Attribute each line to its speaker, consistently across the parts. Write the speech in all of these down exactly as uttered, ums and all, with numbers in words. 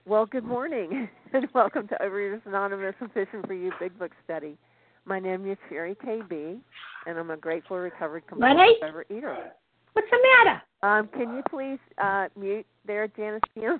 Speaker 1: Well, good morning, and welcome to Overeaters Anonymous and Fishing for You Big Book Study. My name is Sherry K B, and I'm a grateful recovered compulsive
Speaker 2: Ready?
Speaker 1: overeater.
Speaker 2: What's the matter?
Speaker 1: Um, can you please uh, mute there, Janice Kim?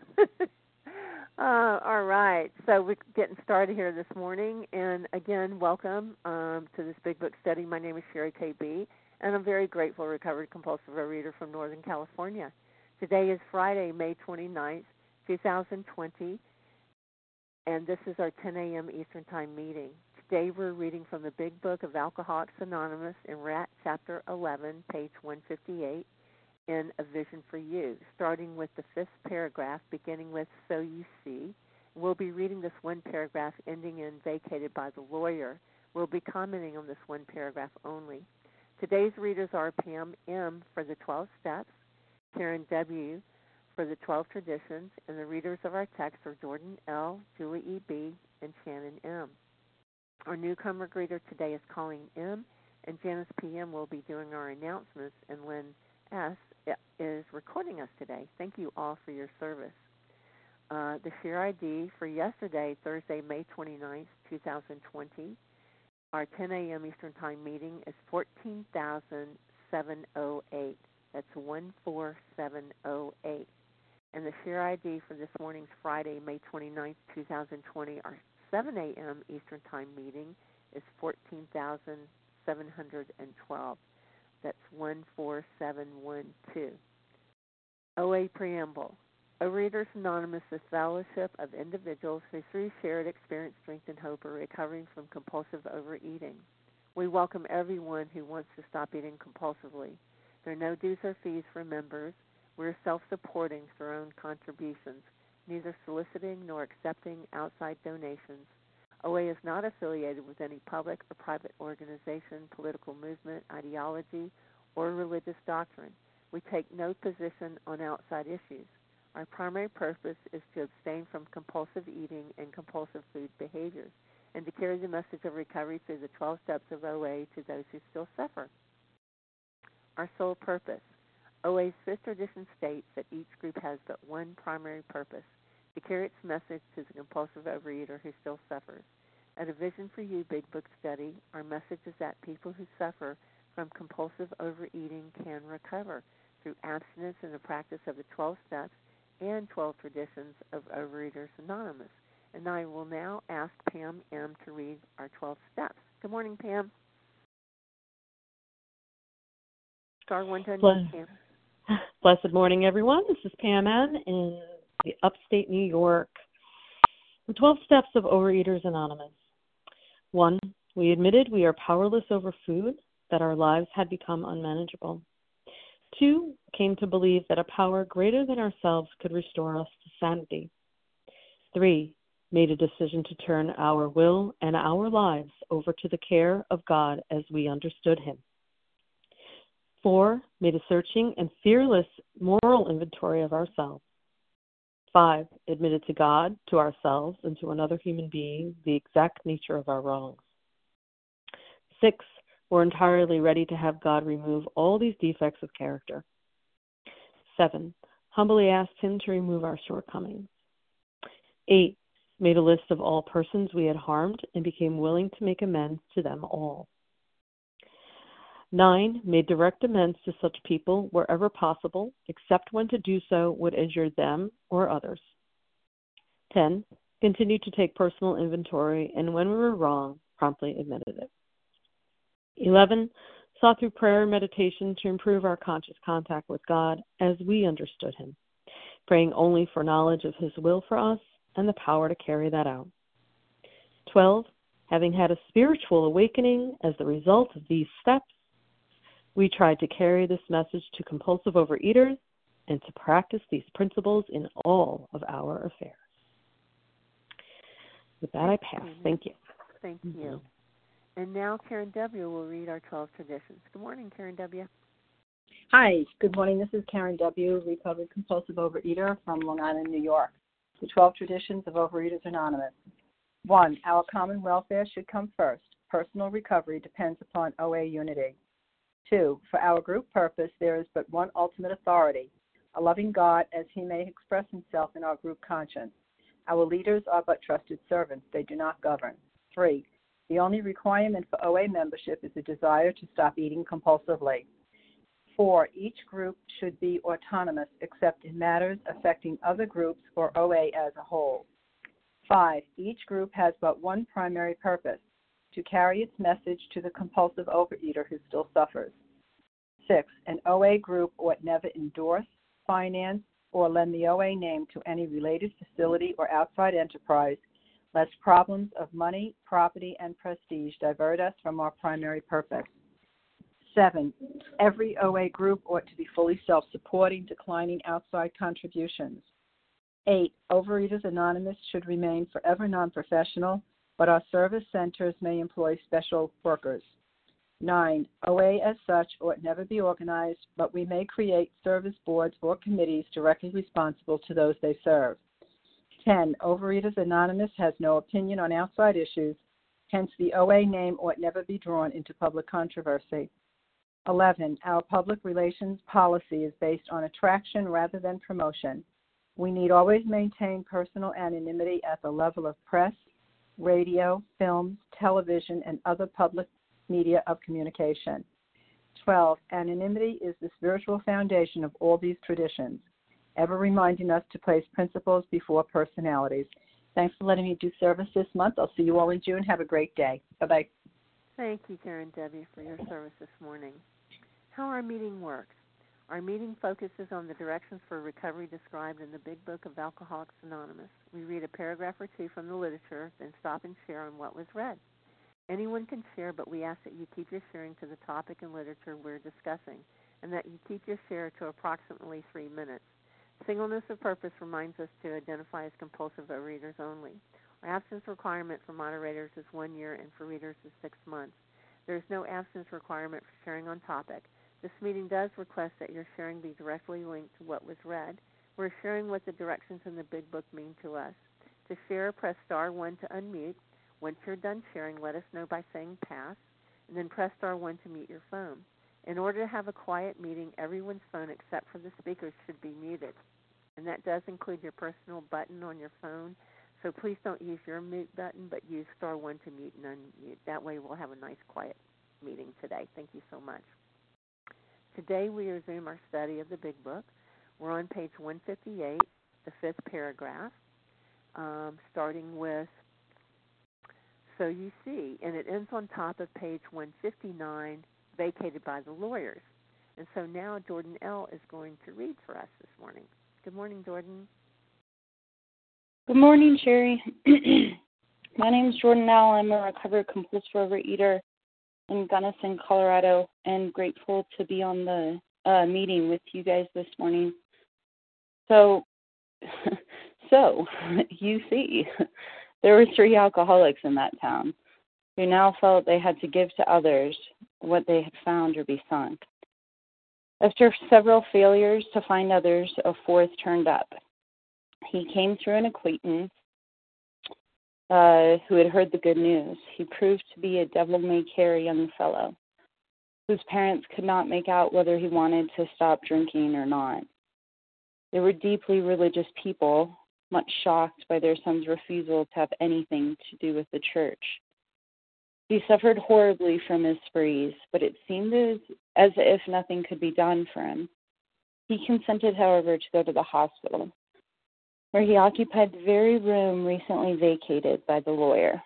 Speaker 1: uh, all right, so we're getting started here this morning, and again, welcome um, to this Big Book Study. My name is Sherry K B, and I'm very grateful recovered compulsive overeater from Northern California. Today is Friday, May twenty-ninth, two thousand twenty, and this is our ten a.m. Eastern Time meeting. Today we're reading from the Big Book of Alcoholics Anonymous in R A T Chapter eleven, page one fifty-eight, in A Vision for You, starting with the fifth paragraph, beginning with So You See. We'll be reading this one paragraph, ending in Vacated by the Lawyer. We'll be commenting on this one paragraph only. Today's readers are Pam M. for the twelve Steps, Karen W. for the twelve Traditions, and the readers of our text are Jordan L., Julie E B., and Shannon M. Our newcomer greeter today is Colleen M., and Janice P M. will be doing our announcements, and Lynn S. is recording us today. Thank you all for your service. Uh, the share I D for yesterday, Thursday, May twenty-ninth, two thousand twenty, our ten a.m. Eastern Time meeting is fourteen thousand seven hundred eight. That's one four seven zero eight. And the share I D for this morning's Friday, May twenty-ninth, two thousand twenty, our seven a.m. Eastern Time meeting is fourteen thousand seven hundred twelve. That's one four seven one two. O A Preamble. Overeaters Anonymous is a fellowship of individuals who through shared experience, strength, and hope are recovering from compulsive overeating. We welcome everyone who wants to stop eating compulsively. There are no dues or fees for members. We're self-supporting through our own contributions, neither soliciting nor accepting outside donations. O A is not affiliated with any public or private organization, political movement, ideology, or religious doctrine. We take no position on outside issues. Our primary purpose is to abstain from compulsive eating and compulsive food behaviors, and to carry the message of recovery through the twelve steps of O A to those who still suffer. Our sole purpose. O A's fifth tradition states that each group has but one primary purpose, to carry its message to the compulsive overeater who still suffers. At A Vision for You Big Book Study, our message is that people who suffer from compulsive overeating can recover through abstinence and the practice of the twelve steps and twelve traditions of Overeaters Anonymous. And I will now ask Pam M. to read our twelve steps. Good morning, Pam. Star one to unmute, Pam.
Speaker 3: Blessed morning, everyone. This is Pam M. in the upstate New York. The twelve Steps of Overeaters Anonymous. One, we admitted we are powerless over food, that our lives had become unmanageable. Two, came to believe that a power greater than ourselves could restore us to sanity. Three, made a decision to turn our will and our lives over to the care of God as we understood Him. Four, made a searching and fearless moral inventory of ourselves. Five, admitted to God, to ourselves, and to another human being the exact nature of our wrongs. Six, we're entirely ready to have God remove all these defects of character. Seven, humbly asked Him to remove our shortcomings. Eight, made a list of all persons we had harmed and became willing to make amends to them all. Nine, made direct amends to such people wherever possible, except when to do so would injure them or others. Ten, continued to take personal inventory, and when we were wrong, promptly admitted it. Eleven, sought through prayer and meditation to improve our conscious contact with God as we understood Him, praying only for knowledge of His will for us and the power to carry that out. Twelve, having had a spiritual awakening as the result of these steps, we tried to carry this message to compulsive overeaters and to practice these principles in all of our affairs. With that, I pass. Thank you.
Speaker 1: Thank you. Mm-hmm. And now Karen W. will read our twelve traditions. Good morning, Karen W.
Speaker 4: Hi. Good morning. This is Karen W., recovered compulsive overeater from Long Island, New York. The twelve traditions of Overeaters Anonymous. One, our common welfare should come first. Personal recovery depends upon O A unity. Two, for our group purpose, there is but one ultimate authority, a loving God as He may express Himself in our group conscience. Our leaders are but trusted servants. They do not govern. Three, the only requirement for O A membership is a desire to stop eating compulsively. Four, each group should be autonomous except in matters affecting other groups or O A as a whole. Five, each group has but one primary purpose, to carry its message to the compulsive overeater who still suffers. Six, an O A group ought never endorse, finance, or lend the O A name to any related facility or outside enterprise, lest problems of money, property, and prestige divert us from our primary purpose. Seven, every O A group ought to be fully self-supporting, declining outside contributions. Eight, Overeaters Anonymous should remain forever non-professional, but our service centers may employ special workers. Nine, O A as such ought never be organized, but we may create service boards or committees directly responsible to those they serve. Ten, Overeaters Anonymous has no opinion on outside issues, hence the O A name ought never be drawn into public controversy. Eleven, our public relations policy is based on attraction rather than promotion. We need always maintain personal anonymity at the level of press, radio, films, television, and other public media of communication. Twelve, anonymity is the spiritual foundation of all these traditions, ever reminding us to place principles before personalities. Thanks for letting me do service this month. I'll see you all in June. Have a great day. Bye-bye.
Speaker 1: Thank you, Karen Debbie, for your service this morning. How our meeting works. Our meeting focuses on the directions for recovery described in the Big Book of Alcoholics Anonymous. We read a paragraph or two from the literature, then stop and share on what was read. Anyone can share, but we ask that you keep your sharing to the topic and literature we're discussing, and that you keep your share to approximately three minutes. Singleness of purpose reminds us to identify as compulsive overeaters only. Our absence requirement for moderators is one year, and for readers is six months. There is no absence requirement for sharing on topic. This meeting does request that your sharing be directly linked to what was read. We're sharing what the directions in the Big Book mean to us. To share, press star one to unmute. Once you're done sharing, let us know by saying pass, and then press star one to mute your phone. In order to have a quiet meeting, everyone's phone except for the speakers should be muted, and that does include your personal button on your phone, so please don't use your mute button, but use star one to mute and unmute. That way we'll have a nice quiet meeting today. Thank you so much. Today we resume our study of the Big Book. We're on page one fifty-eight, the fifth paragraph, um, starting with, so you see, and it ends on top of page one fifty-nine, vacated by the lawyers. And so now Jordan L. is going to read for us this morning. Good morning, Jordan.
Speaker 2: Good morning, Sherry. My name is Jordan L. I'm a recovered compulsive overeater in Gunnison, Colorado, and grateful to be on the uh, meeting with you guys this morning. So, so you see, there were three alcoholics in that town who now felt they had to give to others what they had found or be sunk. After several failures to find others, a fourth turned up. He came through an acquaintance uh, who had heard the good news. He proved to be a devil-may-care young fellow whose parents could not make out whether he wanted to stop drinking or not. They were deeply religious people, much shocked by their son's refusal to have anything to do with the church. He suffered horribly from his sprees, but it seemed as, as if nothing could be done for him. He consented, however, to go to the hospital, where he occupied the very room recently vacated by the lawyer.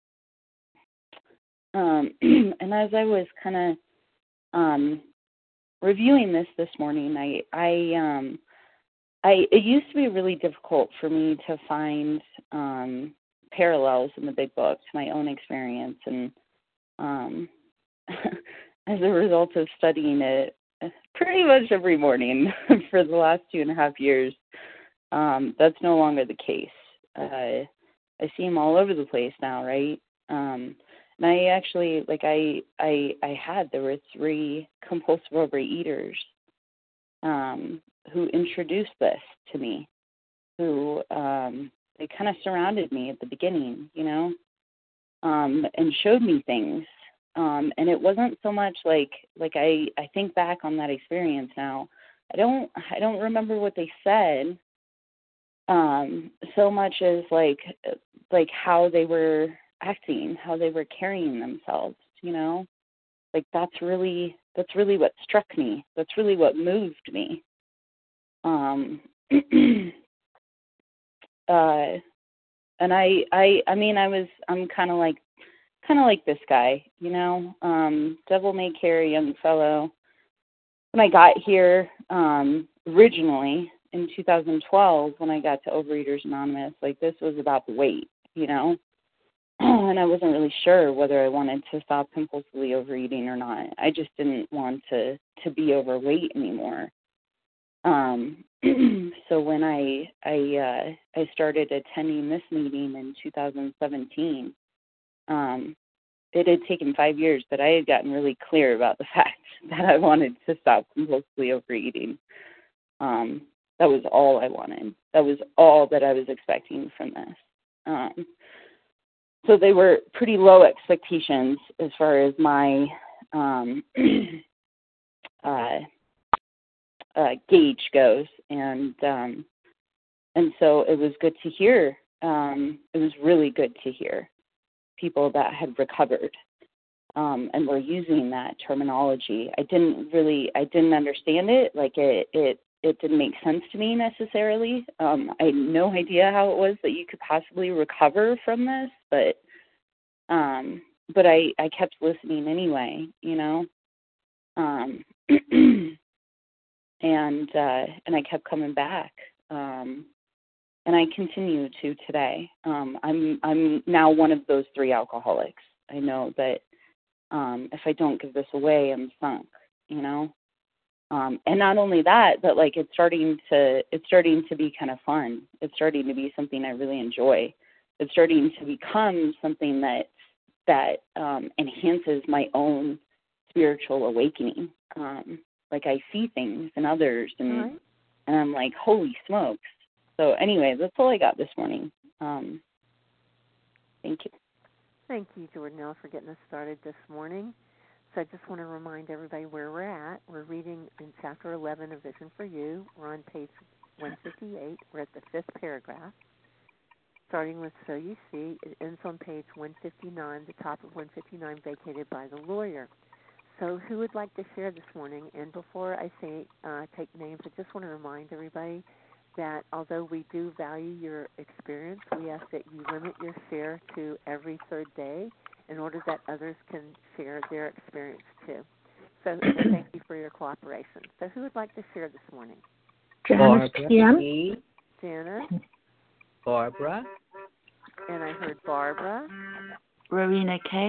Speaker 2: Um, and as I was kind of um, reviewing this this morning, I, I, um, I, it used to be really difficult for me to find um, parallels in the Big Book to my own experience, and um, as a result of studying it pretty much every morning for the last two and a half years, um, that's no longer the case. Uh, I see them all over the place now, right? Um, and I actually, like I, I, I had, there were three compulsive overeaters um, who introduced this to me, who um, they kind of surrounded me at the beginning, you know, um, and showed me things. Um, and it wasn't so much like, like I, I think back on that experience now. I don't, I don't remember what they said, um, so much as like like how they were acting, how they were carrying themselves, you know? Like that's really that's really what struck me. That's really what moved me. Um uh and I I I mean I was I'm kinda like kinda like this guy, you know, um, devil may care young fellow. When I got here, um, originally in two thousand twelve, when I got to Overeaters Anonymous, like this was about the weight, you know, and I wasn't really sure whether I wanted to stop compulsively overeating or not. I just didn't want to to be overweight anymore. Um, so when I I uh, I started attending this meeting in two thousand seventeen, um, it had taken five years, but I had gotten really clear about the fact that I wanted to stop compulsively overeating. Um, that was all I wanted. That was all that I was expecting from this. Um, so they were pretty low expectations as far as my um, uh, uh, gauge goes, and um, and so it was good to hear. Um, it was really good to hear people that had recovered um, and were using that terminology. I didn't really, I didn't understand it. Like it, it, it didn't make sense to me necessarily. Um, I had no idea how it was that you could possibly recover from this, but, um, but I, I kept listening anyway, you know, um, and uh, and I kept coming back. Um, And I continue to today. Um, I'm I'm now one of those three alcoholics. I know that um, if I don't give this away, I'm sunk. You know, um, and not only that, but like it's starting to it's starting to be kind of fun. It's starting to be something I really enjoy. It's starting to become something that that um, enhances my own spiritual awakening. Um, like I see things in others, and right. and I'm like, holy smokes. So anyway, that's all I got this morning. Um, thank you.
Speaker 1: Thank you, Jordanelle, for getting us started this morning. So I just want to remind everybody where we're at. We're reading in Chapter eleven of Vision for You. We're on page one fifty-eight. We're at the fifth paragraph. Starting with So You See, it ends on page one fifty-nine, the top of one fifty-nine, vacated by the lawyer. So who would like to share this morning? And before I say uh, take names, I just want to remind everybody that although we do value your experience, we ask that you limit your share to every third day in order that others can share their experience too. So thank you for your cooperation. So who would like to share this morning?
Speaker 5: Janice P M.
Speaker 1: Janice.
Speaker 5: Barbara.
Speaker 1: And I heard Barbara.
Speaker 6: Rowena K.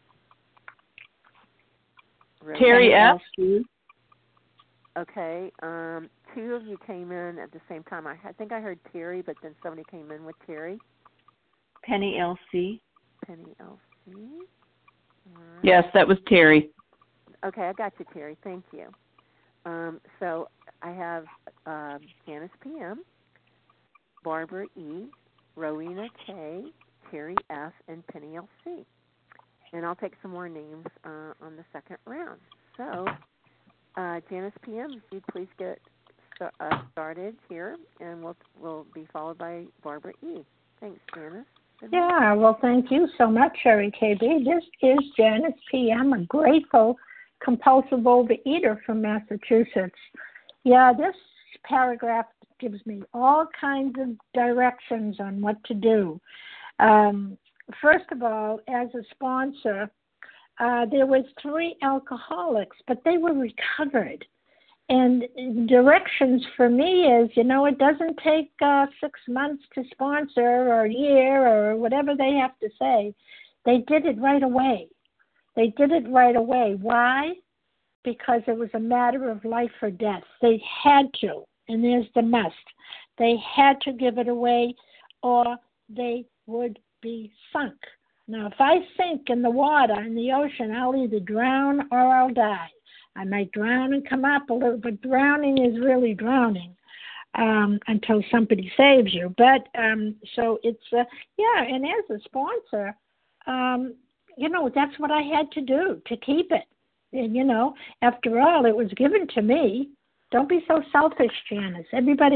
Speaker 1: Rowena.
Speaker 6: Terry F.
Speaker 1: Okay, um, two of you came in at the same time. I, I think I heard Terry, but then somebody came in with Terry.
Speaker 6: Penny L C.
Speaker 1: Penny L C. Right.
Speaker 6: Yes, that was Terry.
Speaker 1: Okay, I got you, Terry. Thank you. Um, so I have uh, Janice P M, Barbara E, Rowena K, Terry F, and Penny L C. And I'll take some more names uh, on the second round. So... Uh, Janice P M, if you'd please get st- uh, started here, and we'll we'll be followed by Barbara E. Thanks, Janice. Good
Speaker 7: yeah,
Speaker 1: morning.
Speaker 7: Well, thank you so much, Sherry K B. This is Janice P M, a grateful compulsive overeater from Massachusetts. Yeah, this paragraph gives me all kinds of directions on what to do. Um, first of all, as a sponsor, Uh, there was three alcoholics, but they were recovered. And directions for me is, you know, it doesn't take uh, six months to sponsor or a year or whatever they have to say. They did it right away. They did it right away. Why? Because it was a matter of life or death. They had to, and there's the must. They had to give it away or they would be sunk. Now, if I sink in the water, in the ocean, I'll either drown or I'll die. I might drown and come up a little, but drowning is really drowning um, until somebody saves you. But um, so it's, uh, yeah, and as a sponsor, um, you know, that's what I had to do to keep it. And, you know, after all, it was given to me. Don't be so selfish, Janice. Everybody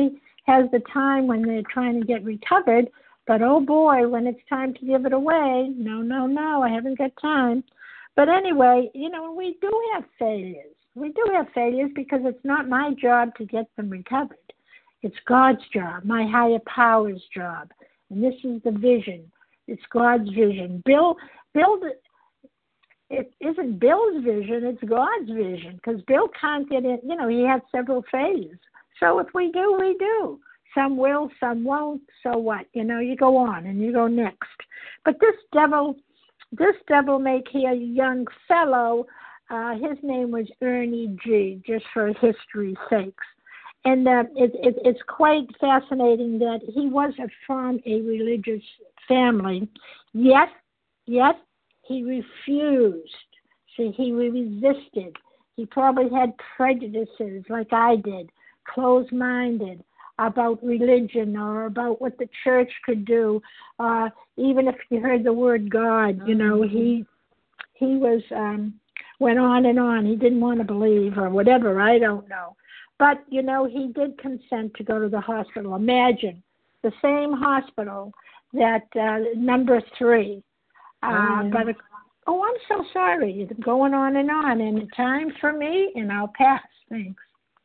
Speaker 7: has the time when they're trying to get recovered, but oh boy, when it's time to give it away, no, no, no, I haven't got time. But anyway, you know, we do have failures. We do have failures because it's not my job to get them recovered. It's God's job, my higher power's job. And this is the vision. It's God's vision. Bill, Bill, it isn't Bill's vision, it's God's vision, because Bill can't get in, you know, he had several failures. So if we do, we do. Some will, some won't, so what? You know, you go on and you go next. But this devil, this devil may care young fellow, uh, his name was Ernie G., just for history's sakes. And uh, it, it, it's quite fascinating that he was from a religious family, yet, yet he refused. See, he resisted. He probably had prejudices like I did, closed-minded about religion or about what the church could do. Uh, even if you heard the word God, you know, he he was um, went on and on. He didn't want to believe or whatever. I don't know. But, you know, he did consent to go to the hospital. Imagine the same hospital that uh, number three. Uh, oh, but, oh, I'm so sorry. It's going on and on. And time for me, and I'll pass. Thanks.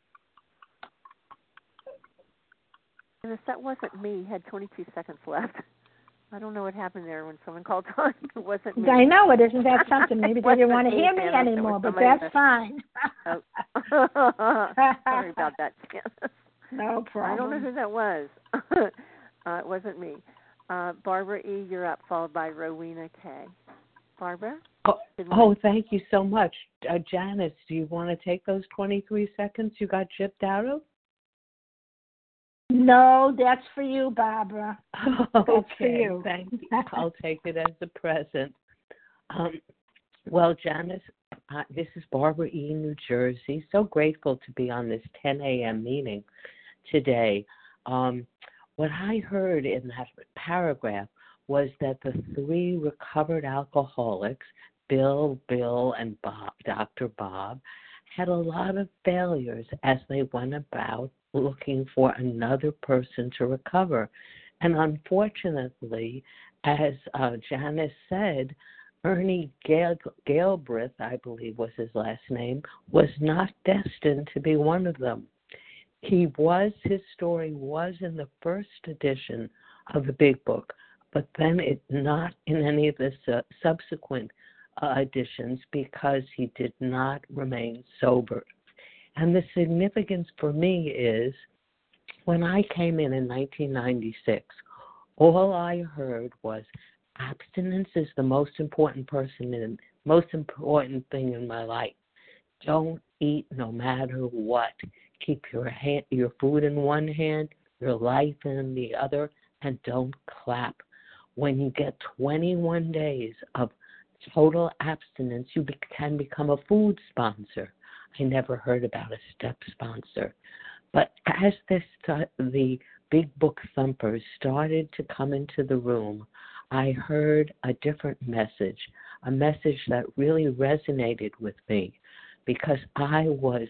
Speaker 1: And if that wasn't me, had twenty-two seconds left. I don't know what happened there when someone called on. It wasn't me.
Speaker 7: I know it. Isn't that something? Maybe they didn't want to hear me anymore, but that's that... fine.
Speaker 1: Oh. Sorry about that, Janice.
Speaker 7: No problem.
Speaker 1: I don't know who that was. uh, it wasn't me. Uh, Barbara E., you're up, followed by Rowena K. Barbara?
Speaker 5: Oh, oh thank you so much. Uh, Janice, do you want to take those twenty-three seconds you got chipped out of?
Speaker 7: No, that's for you, Barbara. That's
Speaker 5: okay,
Speaker 7: for you.
Speaker 5: Thank you. I'll take it as a present. Um, well, Janice, uh, this is Barbara E., New Jersey. So grateful to be on this ten a.m. meeting today. Um, what I heard in that paragraph was that the three recovered alcoholics, Bill, Bill, and Bob, Doctor Bob, had a lot of failures as they went about looking for another person to recover. And unfortunately, as uh, Janice said, Ernie Gal- Galbraith, I believe was his last name, was not destined to be one of them. He was, his story was in the first edition of the Big Book, but then it not in any of the su- subsequent uh, editions because he did not remain sober. And the significance for me is when I came in in nineteen ninety-six, all I heard was abstinence is the most important person in most important thing in my life. Don't eat no matter what. Keep your hand, your food in one hand, your life in the other, and don't clap. When you get twenty-one days of total abstinence, you be- can become a food sponsor. I never heard about a step sponsor. But as this uh, the Big Book thumpers started to come into the room, I heard a different message, a message that really resonated with me because I was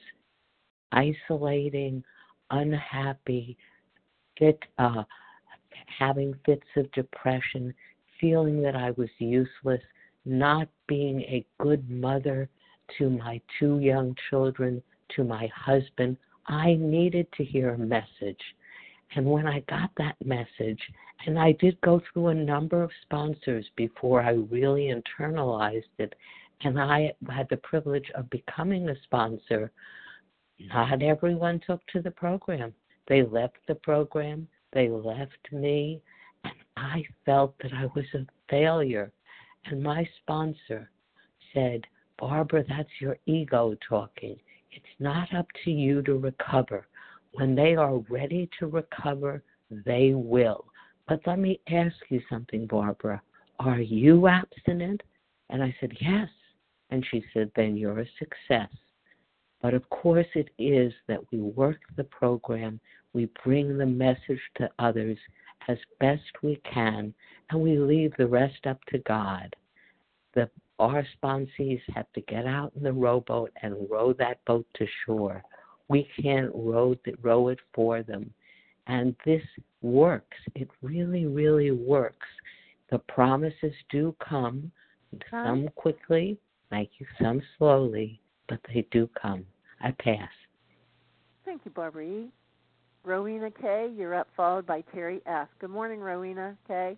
Speaker 5: isolating, unhappy, fit, uh, having fits of depression, feeling that I was useless, not being a good mother to my two young children, to my husband. I needed to hear a message. And when I got that message, and I did go through a number of sponsors before I really internalized it, and I had the privilege of becoming a sponsor, not everyone took to the program. They left the program, they left me, and I felt that I was a failure. And my sponsor said, Barbara, that's your ego talking. It's not up to you to recover. When they are ready to recover, they will. But let me ask you something, Barbara. Are you abstinent? And I said, yes. And she said, then you're a success. But of course it is that we work the program, we bring the message to others as best we can, and we leave the rest up to God. The Our sponsees have to get out in the rowboat and row that boat to shore. We can't row, the, row it for them. And this works. It really, really works. The promises do come, some quickly, like you, some slowly, but they do come. I pass.
Speaker 1: Thank you, Barbara E. Rowena K., you're up, followed by Terry F. Good morning, Rowena K.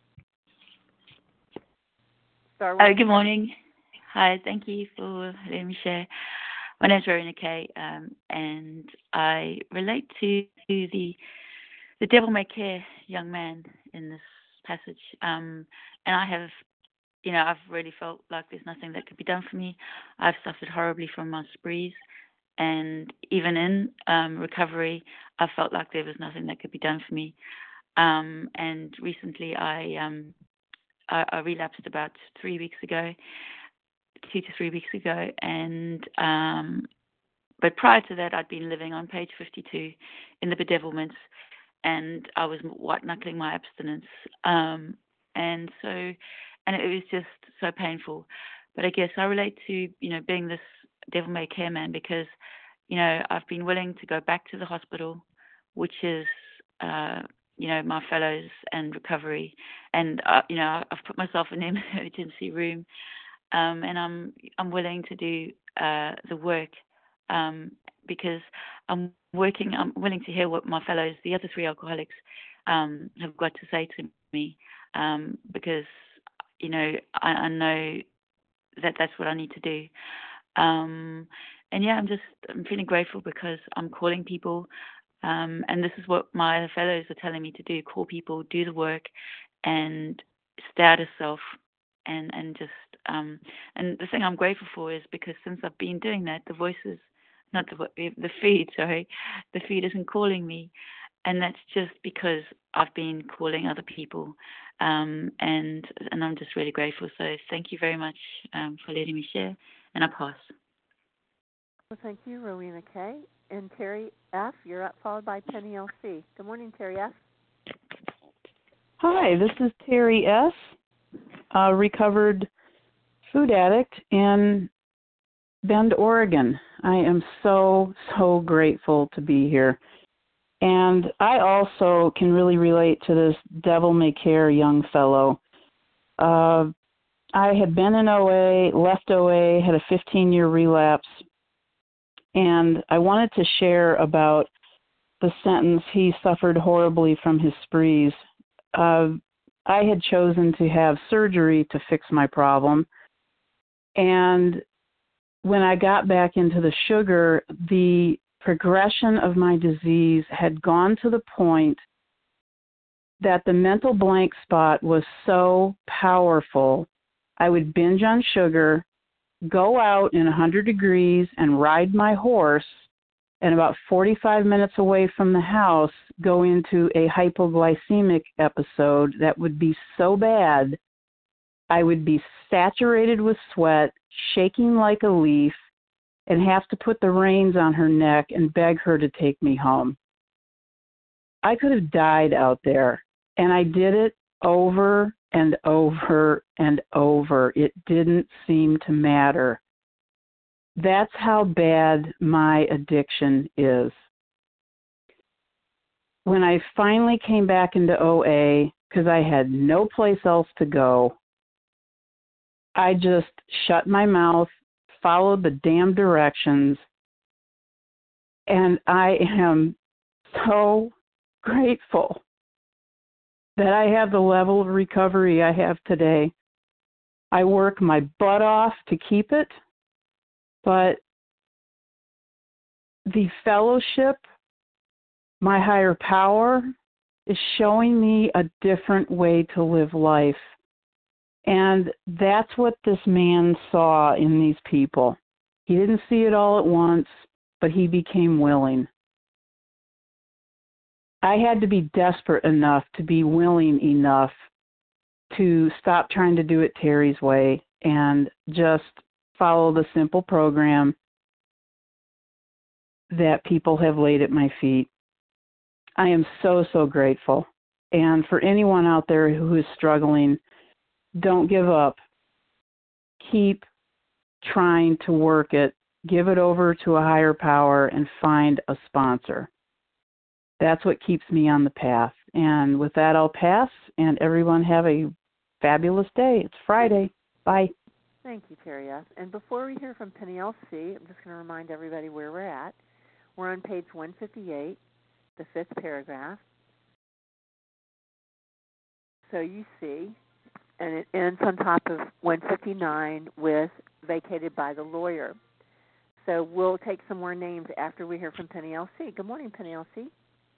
Speaker 6: Oh, good morning. Hi, thank you for letting me share. My name is Rowena K., um, and I relate to, to the the devil may care young man in this passage. Um, and I have, you know, I've really felt like there's nothing that could be done for me. I've suffered horribly from my sprees, and even in um, recovery, I felt like there was nothing that could be done for me. Um, and recently, I, um, I I relapsed about three weeks ago, two to three weeks ago, and um, but prior to that, I'd been living on page fifty-two in the bedevilments, and I was white knuckling my abstinence, um, and so, and it was just so painful. But I guess I relate to, you know, being this devil may care man because, you know, I've been willing to go back to the hospital, which is, uh, you know, my fellows and recovery, and uh, you know, I've put myself in the emergency room, um, and I'm I'm willing to do uh, the work um, because I'm working. I'm willing to hear what my fellows, the other three alcoholics, um, have got to say to me, um, because you know I, I know that that's what I need to do. Um, and yeah, I'm just I'm feeling grateful because I'm calling people, um, and this is what my fellows are telling me to do: call people, do the work, and stay out of self, and and just um, and the thing I'm grateful for is because since I've been doing that, the voices, not the the feed, sorry, the feed isn't calling me, and that's just because I've been calling other people, um, and and I'm just really grateful. So thank you very much um, for letting me share, and I pass.
Speaker 1: Well, thank you, Rowena K. And Terry F., you're up, followed by Penny L C. Good morning, Terry F.
Speaker 8: Hi, this is Terry S., a recovered food addict in Bend, Oregon. I am so, so grateful to be here. And I also can really relate to this devil may care young fellow. Uh, I had been in O A, left O A, had a fifteen-year relapse, and I wanted to share about the sentence, he suffered horribly from his sprees. Uh, I had chosen to have surgery to fix my problem, and when I got back into the sugar, the progression of my disease had gone to the point that the mental blank spot was so powerful, I would binge on sugar, go out in one hundred degrees and ride my horse, and about forty-five minutes away from the house, go into a hypoglycemic episode that would be so bad, I would be saturated with sweat, shaking like a leaf, and have to put the reins on her neck and beg her to take me home. I could have died out there, and I did it over and over and over. It didn't seem to matter. That's how bad my addiction is. When I finally came back into O A, because I had no place else to go, I just shut my mouth, followed the damn directions, and I am so grateful that I have the level of recovery I have today. I work my butt off to keep it, but the fellowship, my higher power, is showing me a different way to live life. And that's what this man saw in these people. He didn't see it all at once, but he became willing. I had to be desperate enough to be willing enough to stop trying to do it Terry's way and just follow the simple program that people have laid at my feet. I am so, so grateful. And for anyone out there who is struggling, don't give up. Keep trying to work it. Give it over to a higher power and find a sponsor. that's what keeps me on the path. And with that, I'll pass, and everyone have a fabulous day. It's Friday. Bye.
Speaker 1: Thank you, Terry S. And before we hear from Penny L C, I'm just going to remind everybody where we're at. We're on page one fifty-eight, the fifth paragraph. So you see, and it ends on top of one fifty-nine with vacated by the lawyer. So we'll take some more names after we hear from Penny L C. Good morning, Penny L C.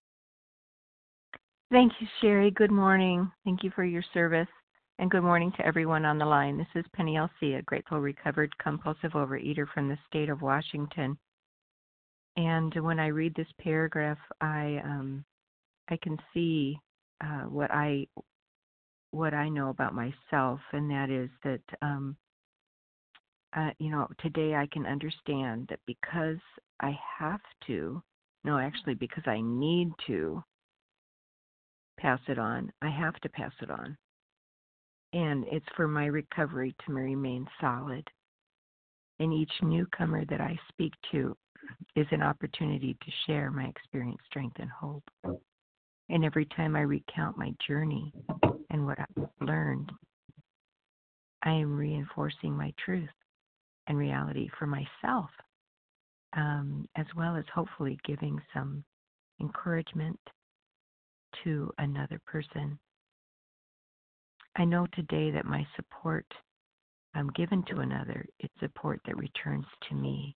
Speaker 9: Thank you, Sherry. Good morning. Thank you for your service. And good morning to everyone on the line. This is Penny L C, a grateful, recovered, compulsive overeater from the state of Washington. And when I read this paragraph, I um, I can see uh, what I what I know about myself, and that is that um, uh, you know today I can understand that because I have to, no, actually because I need to pass it on, I have to pass it on. And it's for my recovery to remain solid. And each newcomer that I speak to is an opportunity to share my experience, strength, and hope. And every time I recount my journey and what I've learned, I am reinforcing my truth and reality for myself, um, as well as hopefully giving some encouragement to another person. I know today that my support um, given to another is support that returns to me.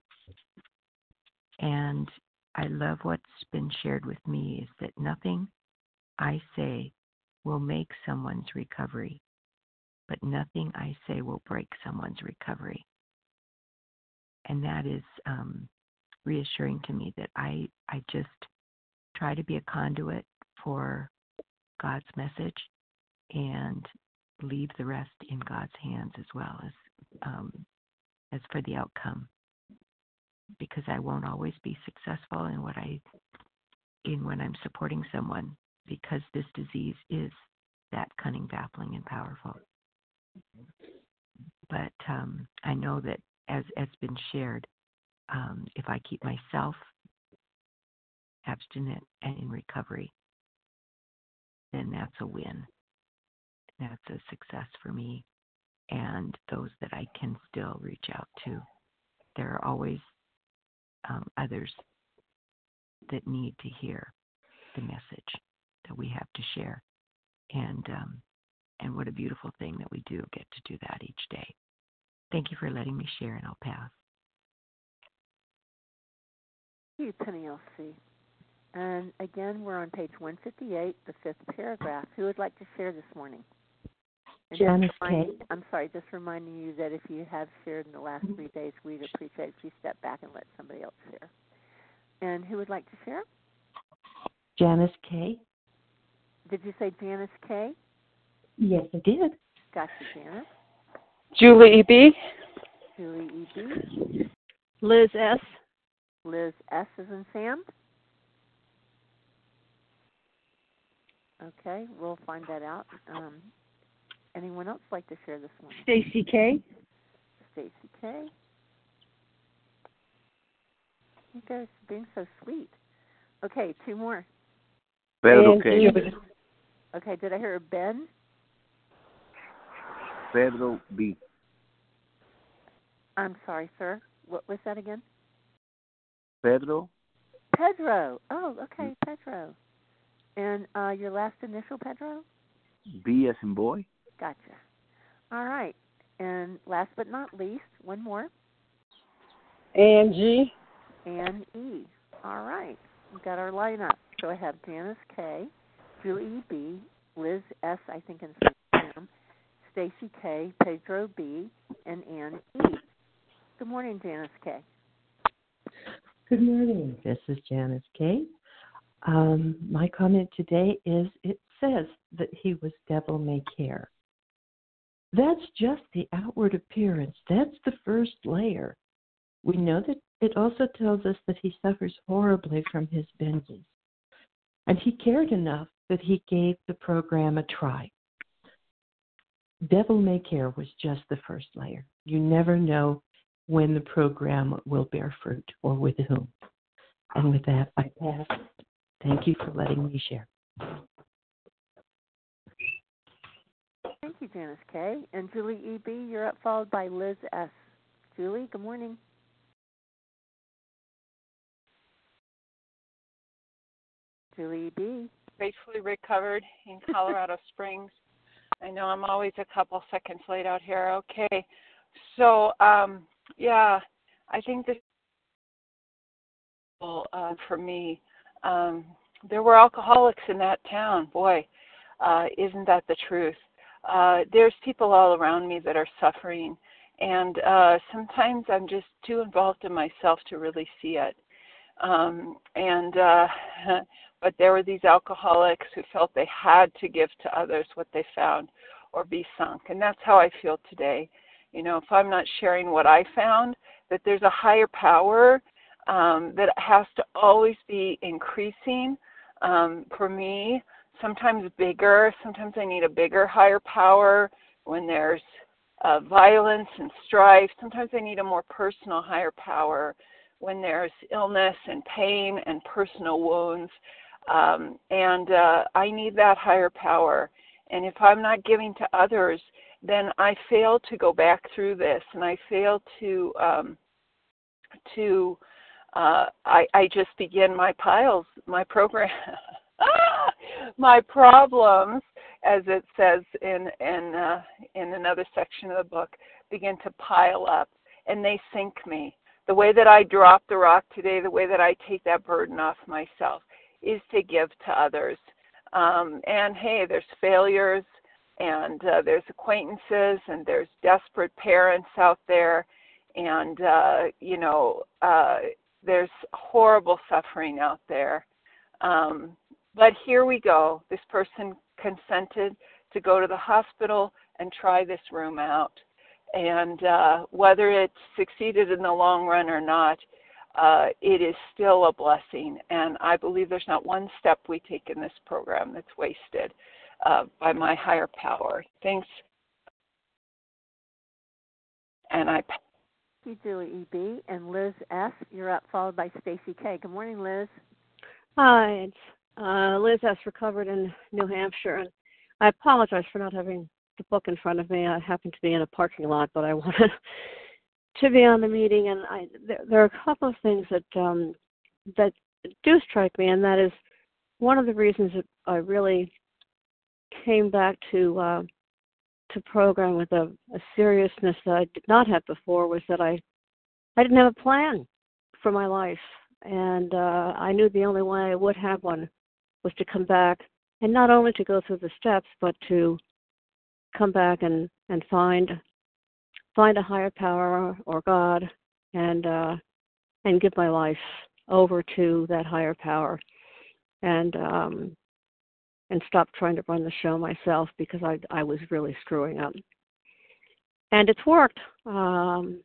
Speaker 9: And I love what's been shared with me is that nothing I say will make someone's recovery, but nothing I say will break someone's recovery. And that is um, reassuring to me that I, I just try to be a conduit for God's message and leave the rest in God's hands as well as um, as for the outcome, because I won't always be successful in what I in when I'm supporting someone, because this disease is that cunning, baffling, and powerful. But um, I know that as has been shared, um, if I keep myself abstinent and in recovery, then that's a win. That's a success for me and those that I can still reach out to. There are always um, others that need to hear the message that we have to share. And um, and what a beautiful thing that we do get to do that each day. Thank you for letting me share, and I'll pass.
Speaker 1: Thank you, Penny L C. And again, we're on page one fifty-eight, the fifth paragraph. Who would like to share this morning? And
Speaker 5: Janice
Speaker 1: remind,
Speaker 5: K.
Speaker 1: I'm sorry, just reminding you that if you have shared in the last three days, we'd appreciate if you step back and let somebody else share. And who would like to share?
Speaker 5: Janice K.
Speaker 1: Did you say Janice K?
Speaker 5: Yes, I did.
Speaker 1: Gotcha, Janice.
Speaker 10: Julie E B.
Speaker 1: Julie E B.
Speaker 10: Liz S.
Speaker 1: Liz S as in Sam. Okay, we'll find that out. Um, anyone else like to share this morning?
Speaker 10: Stacy K.
Speaker 1: Stacy K. You guys are being so sweet. Okay, two more.
Speaker 11: Pedro K.
Speaker 1: Okay, did I hear Ben?
Speaker 11: Pedro B.
Speaker 1: I'm sorry, sir. What was that again?
Speaker 11: Pedro.
Speaker 1: Pedro. Oh, okay, Pedro. And uh, your last initial, Pedro?
Speaker 11: B as in boy.
Speaker 1: Gotcha. All right. And last but not least, one more.
Speaker 10: Angie.
Speaker 1: Ann E. All right. We've got our lineup. So I have Janice K, Julie E B, Liz S, I think in Sam, Stacy K, Pedro B, and Ann E. Good morning, Janice K.
Speaker 5: Good morning. This is Janice K. Um, my comment today is it says that he was devil may care. That's just the outward appearance. That's the first layer. We know that it also tells us that he suffers horribly from his binges. And he cared enough that he gave the program a try. Devil may care was just the first layer. You never know when the program will bear fruit or with whom. And with that, I pass.
Speaker 12: Thank you for letting me share.
Speaker 1: Thank you, Janice K. And Julie E B, you're up, followed by Liz S. Julie, good morning. Julie E B.
Speaker 13: Gratefully recovered in Colorado Springs. I know I'm always a couple seconds late out here. Okay. So, um, yeah, I think this uh, for me, um, there were alcoholics in that town. Boy, uh, isn't that the truth? Uh, there's people all around me that are suffering, and uh, sometimes I'm just too involved in myself to really see it. Um, and uh, but there were these alcoholics who felt they had to give to others what they found or be sunk, and that's how I feel today. You know, if I'm not sharing what I found, that there's a higher power um, that has to always be increasing um, for me. Sometimes bigger. Sometimes I need a bigger, higher power when there's uh, violence and strife. Sometimes I need a more personal, higher power when there's illness and pain and personal wounds. Um, and uh, I need that higher power. And if I'm not giving to others, then I fail to go back through this, and I fail to um, to uh, I, I just begin my piles, my program, my problems, as it says in in uh, in another section of the book, begin to pile up, and they sink me. The way that I drop the rock today, the way that I take that burden off myself, is to give to others. Um, and hey, there's failures, and uh, there's acquaintances, and there's desperate parents out there, and uh, you know, uh, there's horrible suffering out there. Um, but here we go. This person consented to go to the hospital and try this room out. And uh, whether it succeeded in the long run or not, uh, it is still a blessing. And I believe there's not one step we take in this program that's wasted uh, by my higher power. Thanks. And I.
Speaker 1: Thank you, Julie E B. And Liz S., you're up, followed by Stacy K. Good morning, Liz.
Speaker 10: Hi, it's uh, Liz S., recovered in New Hampshire. And I apologize for not having the book in front of me. I happen to be in a parking lot, but I wanted to be on the meeting, and I there, there are a couple of things that um, that do strike me, and that is one of the reasons that I really came back to uh, to program with a, a seriousness that I did not have before was that I I didn't have a plan for my life, and uh, I knew the only way I would have one was to come back, and not only to go through the steps, but to come back and, and find find a higher power or God and uh, and give my life over to that higher power and um, and stop trying to run the show myself, because I I was really screwing up. And it's worked. Um,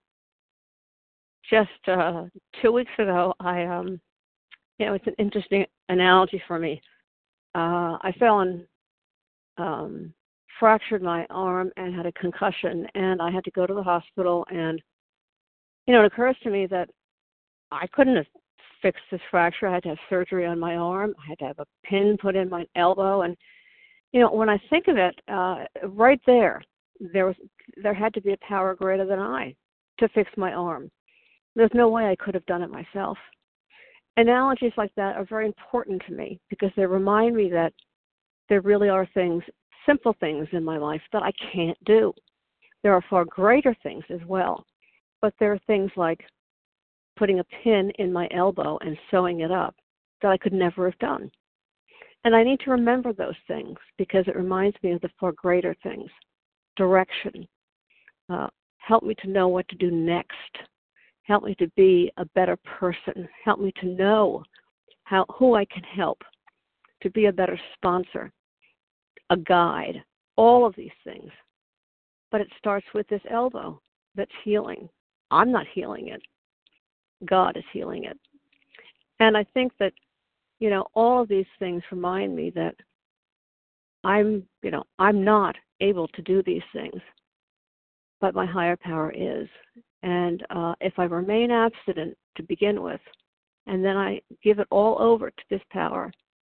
Speaker 10: just uh, two weeks ago, I um, you know, it's an interesting analogy for me. Uh, I fell and um, fractured my arm and had a concussion, and I had to go to the hospital. And you know, it occurs to me that I couldn't have fixed this fracture. I had to have surgery on my arm. I had to have a pin put in my elbow. And you know, when I think of it, uh, right there, there was there had to be a power greater than I to fix my arm. There's no way I could have done it myself. Analogies like that are very important to me, because they remind me that there really are things, simple things in my life that I can't do. There are far greater things as well, but there are things like putting a pin in my elbow and sewing it up that I could never have done. And I need to remember those things, because it reminds me of the far greater things. Direction. Uh, help me to know what to do next. Help me to be a better person. Help me to know how who I can help, to be a better sponsor, a guide, all of these things. But it starts with this elbow that's healing. I'm not healing it. God is healing it. And I think that, you know, all of these things remind me that I'm, you know, I'm not able to do these things, but my higher power is. And uh, if I remain abstinent to begin with, and then I give it all over to this power,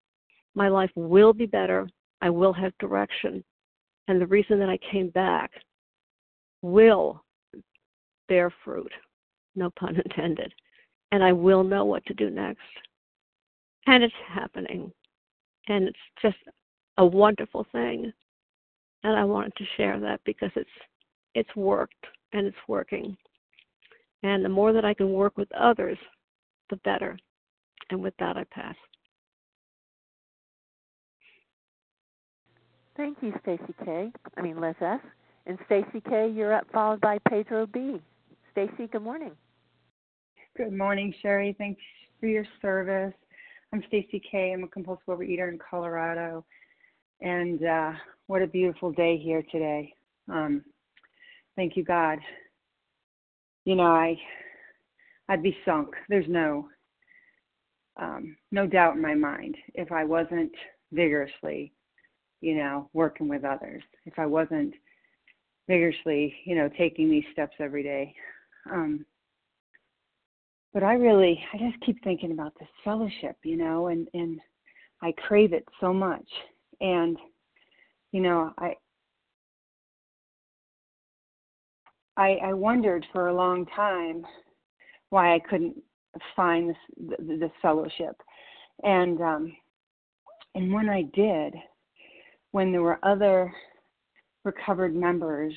Speaker 10: My life will be better. I will have direction. And the reason that I came back will bear fruit, no pun intended. And I will know what to do next. And it's happening. And it's just a wonderful thing. And I wanted to share that because it's it's worked and it's working. And the more that I can work with others, the better. And with that, I pass.
Speaker 1: Thank you, Stacy K. I mean, Liz S. And Stacy K., you're up, followed by Pedro B. Stacy, good morning.
Speaker 12: Good morning, Sherry. Thanks for your service. I'm Stacy K. I'm a compulsive overeater in Colorado. And uh, what a beautiful day here today. Um, thank you, God. You know, I, I'd be sunk. There's no, um, no doubt in my mind if I wasn't vigorously, you know, working with others, if I wasn't vigorously, you know, taking these steps every day. Um, but I really, I just keep thinking about this fellowship, you know, and, and I crave it so much. And, you know, I, I, I wondered for a long time why I couldn't find this, this fellowship. And, um, and when I did, when there were other recovered members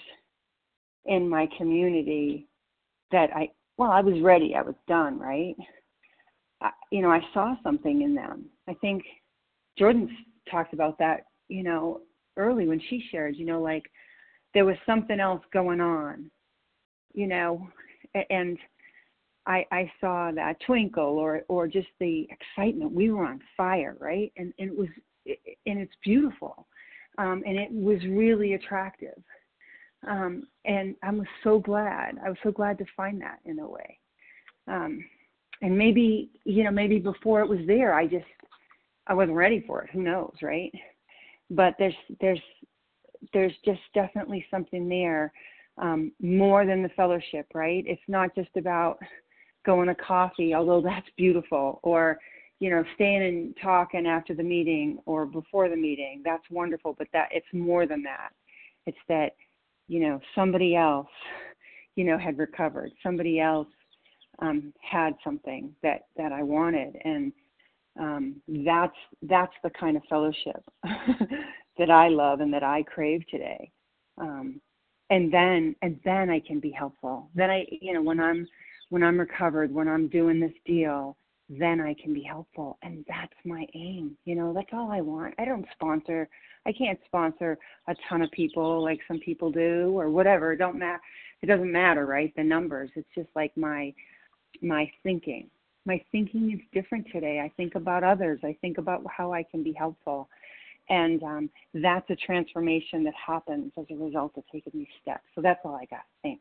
Speaker 12: in my community that I, well, I was ready. I was done, right? I, you know, I saw something in them. I think Jordan talked about that, you know, early when she shared, you know, like there was something else going on, you know, and I, I saw that twinkle or, or just the excitement. We were on fire, right? And, and it was, and it's beautiful. Um, and it was really attractive. Um, and I was so glad. I was so glad to find that in a way. Um, and maybe, you know, maybe before it was there, I just, I wasn't ready for it. Who knows, right? But there's, there's, there's just definitely something there, um, more than the fellowship, right? It's not just about going to coffee, although that's beautiful, or you know, staying and talking after the meeting or before the meeting, that's wonderful, but that it's more than that. It's that, you know, somebody else, you know, had recovered. Somebody else um, had something that, that I wanted. And um, that's that's the kind of fellowship that I love and that I crave today. Um, and then and then I can be helpful. Then I, you know, when I'm when I'm recovered, when I'm doing this deal, then I can be helpful. And that's my aim. You know, that's all I want. I don't sponsor. I can't sponsor a ton of people like some people do or whatever. It don't matter. It doesn't matter, right? The numbers. It's just like my my thinking. My thinking is different today. I think about others. I think about how I can be helpful. And um, that's a transformation that happens as a result of taking these steps. So that's all I got. Thanks.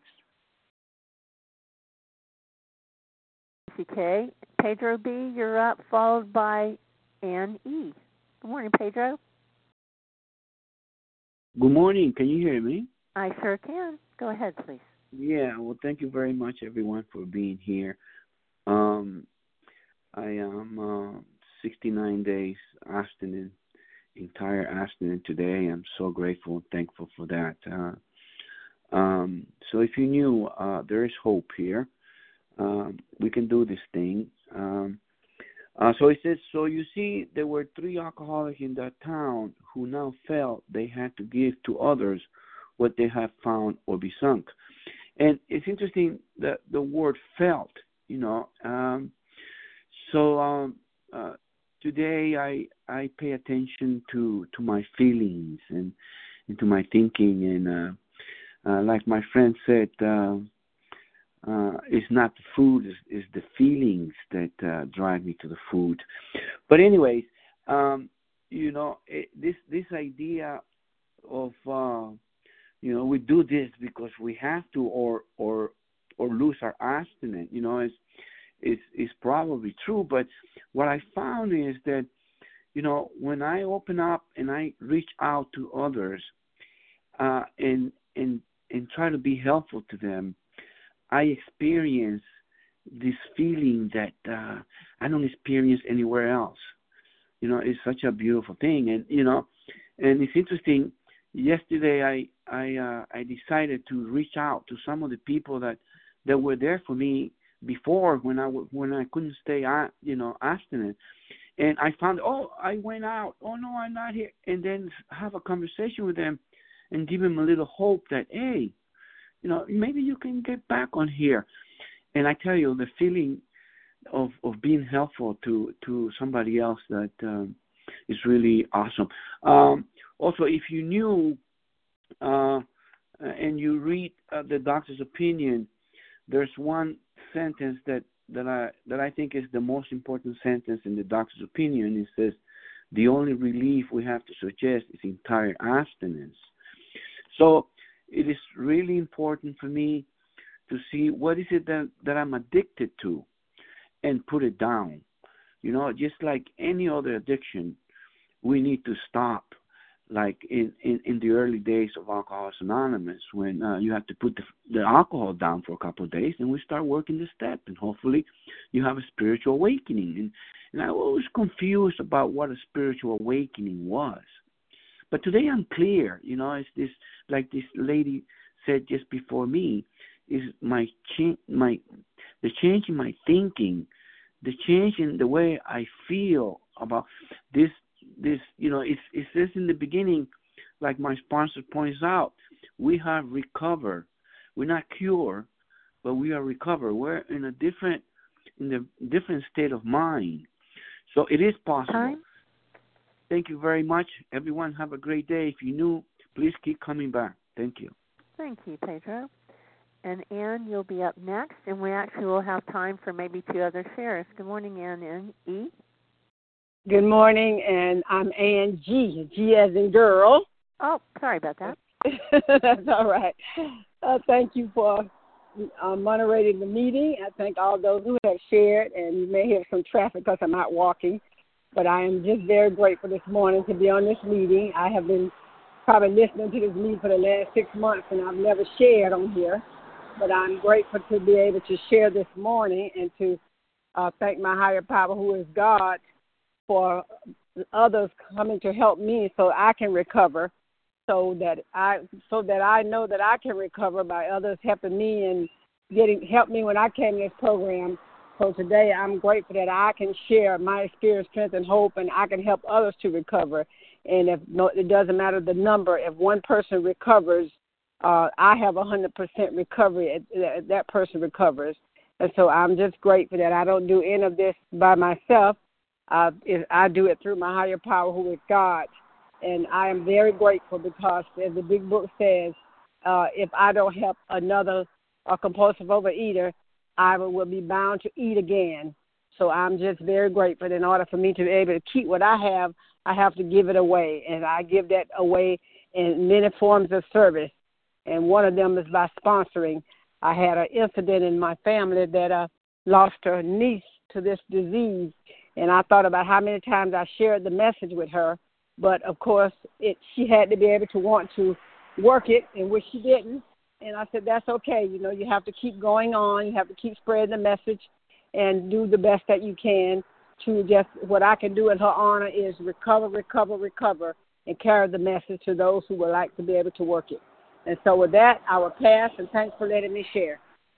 Speaker 1: Okay. Pedro B., you're up, followed by Ann E. Good morning, Pedro.
Speaker 11: Good morning. Can you hear me?
Speaker 1: I sure can. Go ahead, please.
Speaker 11: Yeah, well, thank you very much, everyone, for being here. Um, I am uh, sixty-nine days abstinent, entire abstinent today. I'm so grateful and thankful for that. Uh, um, so if you knew, uh, there is hope here. Um, we can do this thing. Um, uh, so it says, so you see, there were three alcoholics in that town who now felt they had to give to others what they had found or be sunk. And it's interesting that the word felt, you know. Um, so um, uh, today I I pay attention to, to my feelings and, and to my thinking. And uh, uh, like my friend said, uh, Uh, it's not the food, it's, it's the feelings that uh, drive me to the food. But anyways, um, you know, it, this this idea of, uh, you know, we do this because we have to or or or lose our abstinence, you know, is, is, is probably true. But what I found is that, you know, when I open up and I reach out to others uh, and, and, and try to be helpful to them, I experience this feeling that uh, I don't experience anywhere else. You know, it's such a beautiful thing. And, you know, and it's interesting. Yesterday, I I uh, I decided to reach out to some of the people that, that were there for me before when I when I couldn't stay, you know, abstinent. And I found, oh, I went out. Oh, no, I'm not here. And then have a conversation with them and give them a little hope that, hey, you know, maybe you can get back on here. And I tell you, the feeling of, of being helpful to, to somebody else that um, is really awesome. Um, also, if you knew uh, and you read uh, the doctor's opinion, there's one sentence that that I that I think is the most important sentence in the doctor's opinion. It says, the only relief we have to suggest is entire abstinence. So it is really important for me to see what is it that, that I'm addicted to and put it down. You know, just like any other addiction, we need to stop. Like in, in, in the early days of Alcoholics Anonymous, when uh, you have to put the, the alcohol down for a couple of days, and we start working the steps, and hopefully you have a spiritual awakening. And, and I was confused about what a spiritual awakening was. But today I'm clear. You know, it's this, like this lady said just before me, is my cha- my the change in my thinking, the change in the way I feel about this. This, you know, it's, it says in the beginning, like my sponsor points out, we have recovered. We're not cured, but we are recovered. We're in a different, in a different state of mind. So it is possible. Time. Thank you very much, everyone. Have a great day. If you're new, please keep coming back. Thank you.
Speaker 1: Thank you, Pedro. And Ann, you'll be up next, and we actually will have time for maybe two other shares. Good morning, Ann and E.
Speaker 14: Good morning, and I'm Ann G. G as in girl.
Speaker 1: Oh, sorry about that.
Speaker 14: That's all right. Uh, thank you for uh, moderating the meeting. I thank all those who have shared, and you may hear some traffic because I'm out walking. But I am just very grateful this morning to be on this meeting. I have been probably listening to this meeting for the last six months, and I've never shared on here. But I'm grateful to be able to share this morning and to uh, thank my higher power, who is God, for others coming to help me so I can recover, so that I so that I know that I can recover by others helping me and getting help me when I came in this program. So today I'm grateful that I can share my experience, strength, and hope, and I can help others to recover. And if no, it doesn't matter the number, if one person recovers, uh, I have one hundred percent recovery. That, that person recovers. And so I'm just grateful that I don't do any of this by myself. Uh, I do it through my higher power, who is God. And I am very grateful because, as the big book says, uh, if I don't help another a compulsive overeater, I will be bound to eat again. So I'm just very grateful. In order for me to be able to keep what I have, I have to give it away. And I give that away in many forms of service. And one of them is by sponsoring. I had an incident in my family that uh, lost her niece to this disease. And I thought about how many times I shared the message with her. But, of course, it, she had to be able to want to work it, and which she didn't. And I said, that's okay. You know, you have to keep going on. You have to keep spreading the message and do the best that you can to just what I can do in her honor is recover, recover, recover, and carry the message to those who would like to be able to work it. And so with that, I will pass, and thanks for letting me share.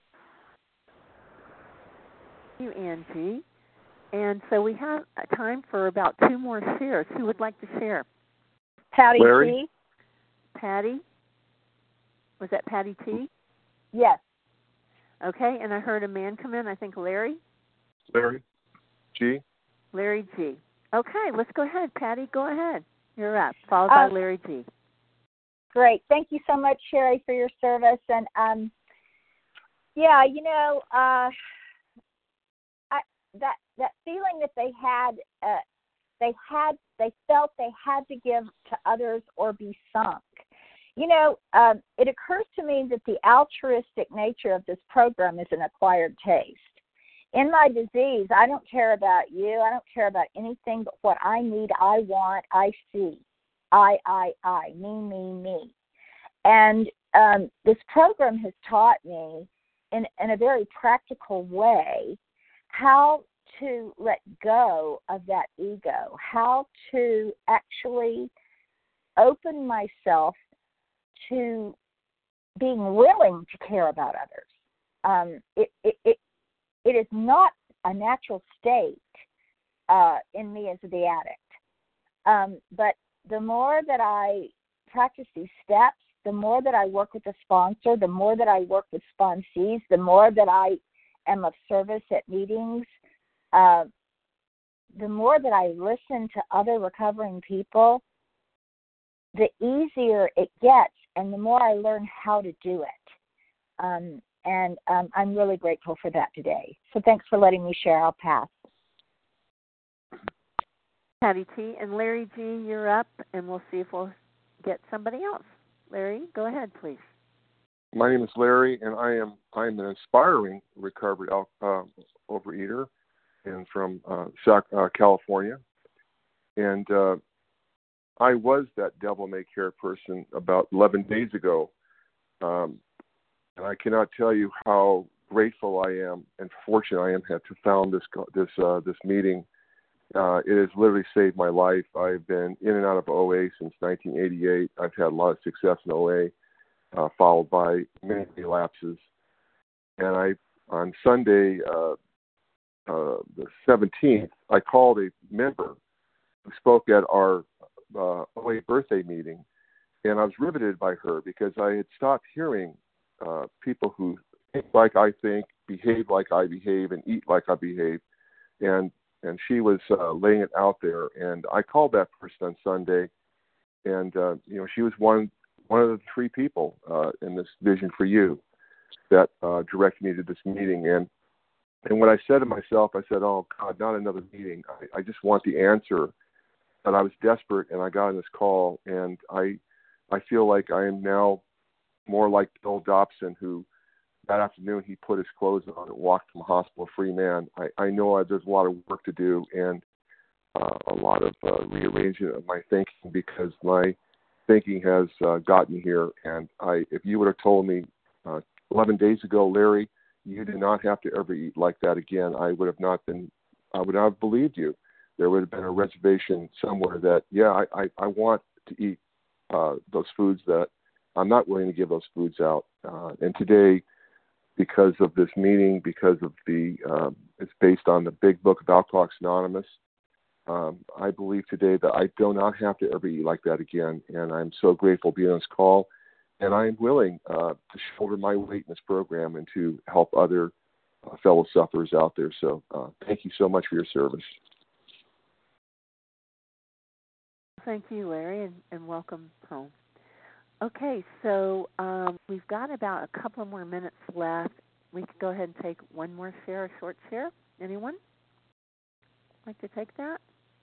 Speaker 1: Thank you, Angie. And so we have time for about two more shares. Who would like to share?
Speaker 15: Patty Larry. T.
Speaker 1: Patty? Was that Patty T?
Speaker 15: Yes.
Speaker 1: Okay, and I heard a man come in, I think Larry?
Speaker 16: Larry G.
Speaker 1: Larry G. Okay, let's go ahead, Patty. Go ahead. You're up, followed by uh, Larry G.
Speaker 15: Great. Thank you so much, Sherry, for your service. And, um, yeah, you know, uh, I, that that feeling that they had, uh, they had, they felt they had to give to others or be sunk. You know, um, it occurs to me that the altruistic nature of this program is an acquired taste. In my disease, I don't care about you. I don't care about anything but what I need, I want, I see. I, I, I, me, me, me. And um, this program has taught me in, in a very practical way how to let go of that ego, how to actually open myself to being willing to care about others. Um, it, it, it, it is not a natural state uh, in me as the addict. Um, but the more that I practice these steps, the more that I work with a sponsor, the more that I work with sponsees, the more that I am of service at meetings, uh, the more that I listen to other recovering people, the easier it gets and the more I learn how to do it. Um, and um, I'm really grateful for that today. So thanks for letting me share. I'll pass.
Speaker 1: Patty T. And Larry G., you're up, and we'll see if we'll get somebody else. Larry, go ahead, please.
Speaker 16: My name is Larry, and I am I am an inspiring recovery uh, overeater, and from uh, uh, California. And uh, I was that devil may care person about eleven days ago, um, and I cannot tell you how grateful I am and fortunate I am to have found this this uh, this meeting. Uh, it has literally saved my life. I've been in and out of O A since nineteen eighty-eight. I've had a lot of success in O A, uh, followed by many relapses. And I, on Sunday, uh, uh, the seventeenth, I called a member who spoke at our uh, O A birthday meeting, and I was riveted by her because I had stopped hearing uh, people who think like I think, behave like I behave, and eat like I behave. And And she was uh, laying it out there, and I called that person on Sunday, and uh, you know she was one one of the three people uh, in this Vision for You that uh, directed me to this meeting. And and when I said to myself, I said, "Oh God, not another meeting! I, I just want the answer." But I was desperate, and I got on this call, and I I feel like I am now more like Bill Dobson, who that afternoon he put his clothes on and walked from the hospital a free man. I, I know I, there's a lot of work to do and uh, a lot of uh, rearranging of my thinking because my thinking has uh, gotten here. And I, if you would have told me uh, eleven days ago, Larry, you do not have to ever eat like that again, I would have not been, I would not have believed you. There would have been a reservation somewhere that, yeah, I, I, I want to eat uh, those foods that I'm not willing to give those foods out. Uh, and today, because of this meeting, because of the, um, it's based on the big book of Alcoholics Anonymous. Um, I believe today that I do not have to ever eat like that again, and I'm so grateful to be on this call, and I am willing uh, to shoulder my weight in this program and to help other uh, fellow sufferers out there. So uh, thank you so much for your service.
Speaker 1: Thank you, Larry, and, and welcome home. Okay, so um, we've got about a couple more minutes left. We could go ahead and take one more share, a short share. Anyone like to take that?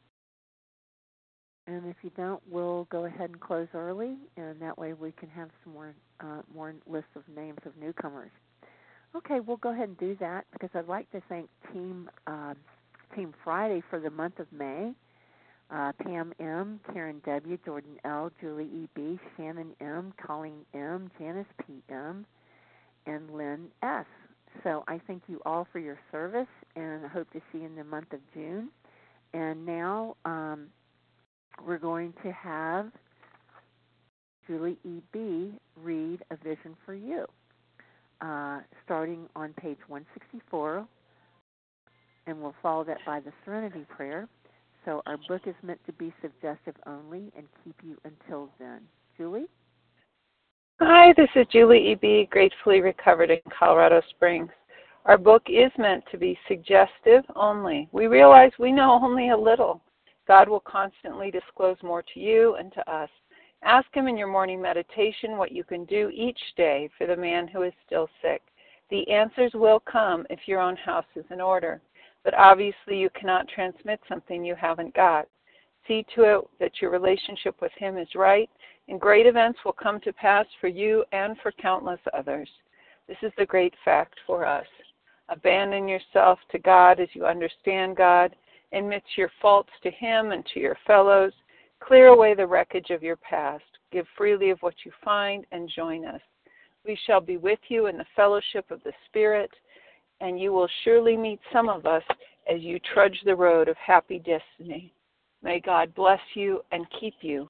Speaker 1: And if you don't, we'll go ahead and close early, and that way we can have some more uh, more lists of names of newcomers. Okay, we'll go ahead and do that because I'd like to thank Team uh, Team Friday for the month of May. Uh, Pam M., Karen W., Jordan L., Julie E B., Shannon M., Colleen M., Janice P M., and Lynn S. So I thank you all for your service, and I hope to see you in the month of June. And now um, we're going to have Julie E B. read A Vision for You, uh, starting on page one sixty-four, and we'll follow that by the Serenity Prayer. So our book is meant to be suggestive only and keep you until then. Julie?
Speaker 13: Hi, this is Julie E B., gratefully recovered in Colorado Springs. Our book is meant to be suggestive only. We realize we know only a little. God will constantly disclose more to you and to us. Ask Him in your morning meditation what you can do each day for the man who is still sick. The answers will come if your own house is in order. But obviously you cannot transmit something you haven't got. See to it that your relationship with Him is right, and great events will come to pass for you and for countless others. This is the great fact for us. Abandon yourself to God as you understand God. Admit your faults to Him and to your fellows. Clear away the wreckage of your past. Give freely of what you find and join us. We shall be with you in the fellowship of the Spirit, and you will surely meet some of us as you trudge the road of happy destiny. May God bless you and keep you